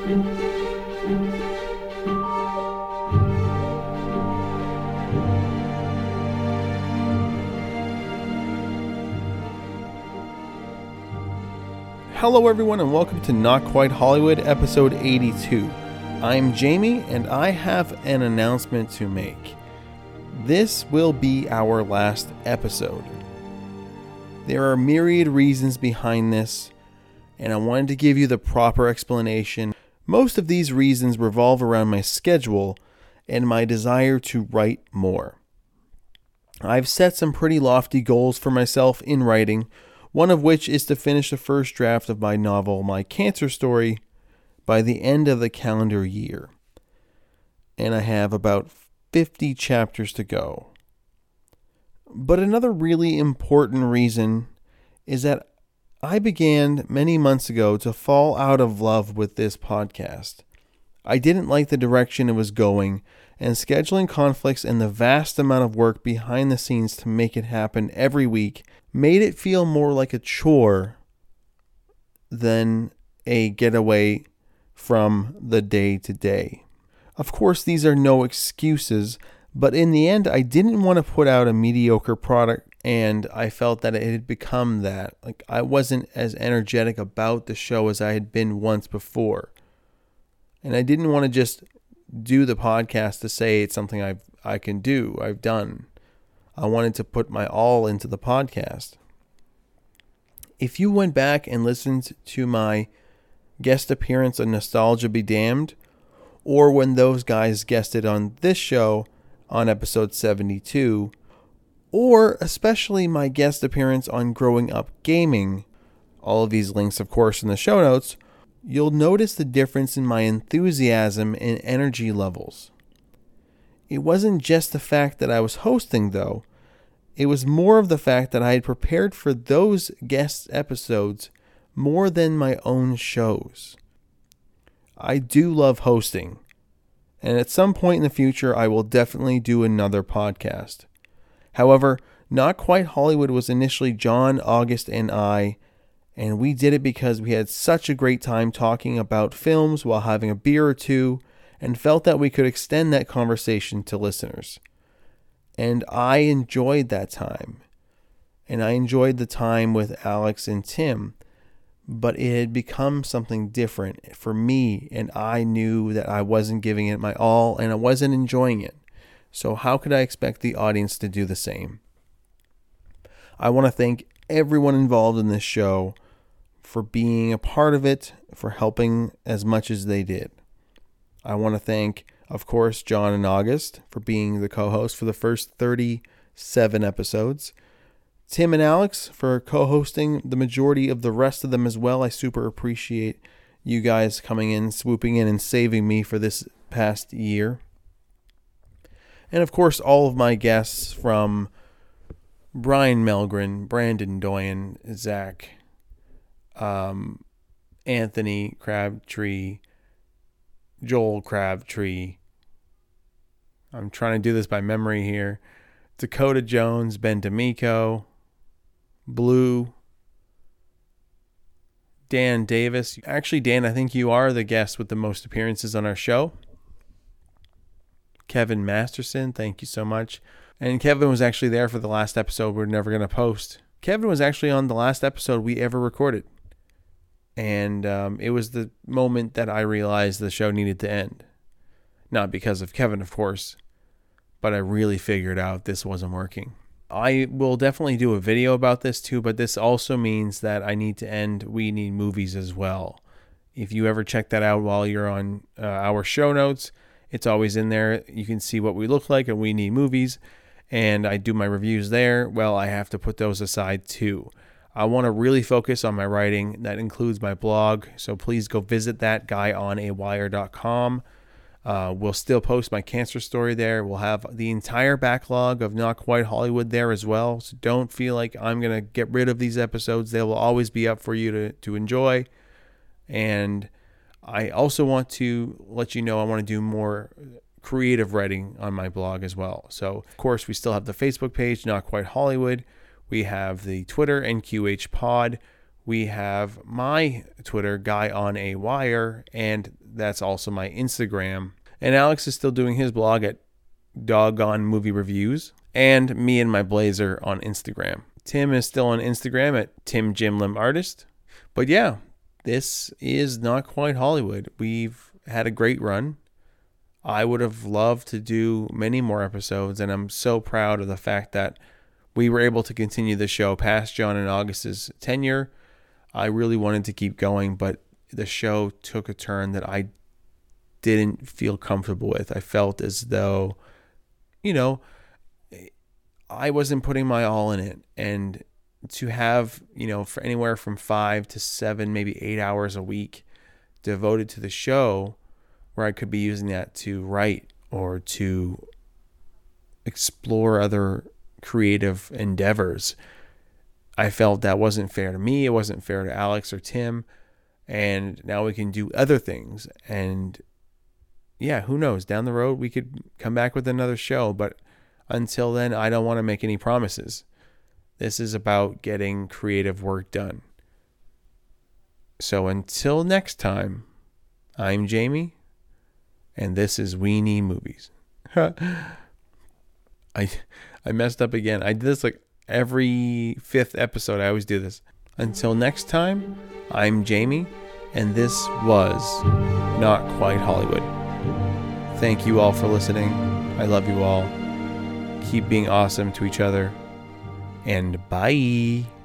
Hello everyone and welcome to Not Quite Hollywood episode 82. I'm Jamie and I have an announcement to make. This will be our last episode. There are myriad reasons behind this and I wanted to give you the proper explanation. Most of these reasons revolve around my schedule and my desire to write more. I've set some pretty lofty goals for myself in writing, one of which is to finish the first draft of my novel, My Cancer Story, by the end of the calendar year. And I have about 50 chapters to go. But another really important reason is that I began many months ago to fall out of love with this podcast. I didn't like the direction it was going, and scheduling conflicts and the vast amount of work behind the scenes to make it happen every week made it feel more like a chore than a getaway from the day-to-day. Of course, these are no excuses, but in the end, I didn't want to put out a mediocre product, and I felt that it had become that. Like, I wasn't as energetic about the show as I had been once before. And I didn't want to just do the podcast to say it's something I can do, I've done. I wanted to put my all into the podcast. If you went back and listened to my guest appearance on Nostalgia Be Damned, or when those guys guested on this show on episode 72, or especially my guest appearance on Growing Up Gaming, all of these links of course in the show notes, you'll notice the difference in my enthusiasm and energy levels. It wasn't just the fact that I was hosting though. It was more of the fact that I had prepared for those guest episodes more than my own shows. I do love hosting, and at some point in the future I will definitely do another podcast. However, Not Quite Hollywood was initially John, August, and I, and we did it because we had such a great time talking about films while having a beer or two, and felt that we could extend that conversation to listeners. And I enjoyed that time. And I enjoyed the time with Alex and Tim. But it had become something different for me, and I knew that I wasn't giving it my all, and I wasn't enjoying it. So how could I expect the audience to do the same? I want to thank everyone involved in this show for being a part of it, for helping as much as they did. I want to thank, of course, John and August for being the co-host for the first 37 episodes. Tim and Alex for co-hosting the majority of the rest of them as well. I super appreciate you guys coming in, swooping in, and saving me for this past year. And of course, all of my guests from Brian Melgren, Brandon Doyen, Zach, Anthony Crabtree, Joel Crabtree. I'm trying to do this by memory here. Dakota Jones, Ben D'Amico, Blue, Dan Davis. Actually, Dan, I think you are the guest with the most appearances on our show. Kevin Masterson, thank you so much. And Kevin was actually there for the last episode we're never going to post. Kevin was actually on the last episode we ever recorded. And it was the moment that I realized the show needed to end. Not because of Kevin, of course, but I really figured out this wasn't working. I will definitely do a video about this too, but this also means that I need to end We Need Movies as well. If you ever check that out while you're on our show notes, it's always in there. You can see what we look like and We Need Movies, and I do my reviews there. Well, I have to put those aside too. I want to really focus on my writing. That includes my blog, so please go visit that, guyonaWire.com. We'll still post My Cancer Story there. We'll have the entire backlog of Not Quite Hollywood there as well, so don't feel like I'm going to get rid of these episodes. They will always be up for you to enjoy. And I also want to let you know I want to do more creative writing on my blog as well. So, of course, we still have the Facebook page, Not Quite Hollywood. We have the Twitter, NQH Pod. We have my Twitter, Guy on a Wire, and that's also my Instagram. And Alex is still doing his blog at Doggone Movie Reviews, and me and my blazer on Instagram. Tim is still on Instagram at Tim Jimlim Artist. But yeah, this is Not Quite Hollywood. We've had a great run. I would have loved to do many more episodes, and I'm so proud of the fact that we were able to continue the show past John and August's tenure. I really wanted to keep going, but the show took a turn that I didn't feel comfortable with. I felt as though, I wasn't putting my all in it. And to have, for anywhere from 5 to 7, maybe 8 hours a week devoted to the show, where I could be using that to write or to explore other creative endeavors, I felt that wasn't fair to me. It wasn't fair to Alex or Tim. And now we can do other things. And yeah, who knows? Down the road, we could come back with another show. But until then, I don't want to make any promises. This is about getting creative work done. So until next time, I'm Jamie, and this is Weenie Movies. I messed up again. I did this like every 5th episode. I always do this. Until next time, I'm Jamie, and this was Not Quite Hollywood. Thank you all for listening. I love you all. Keep being awesome to each other. And bye.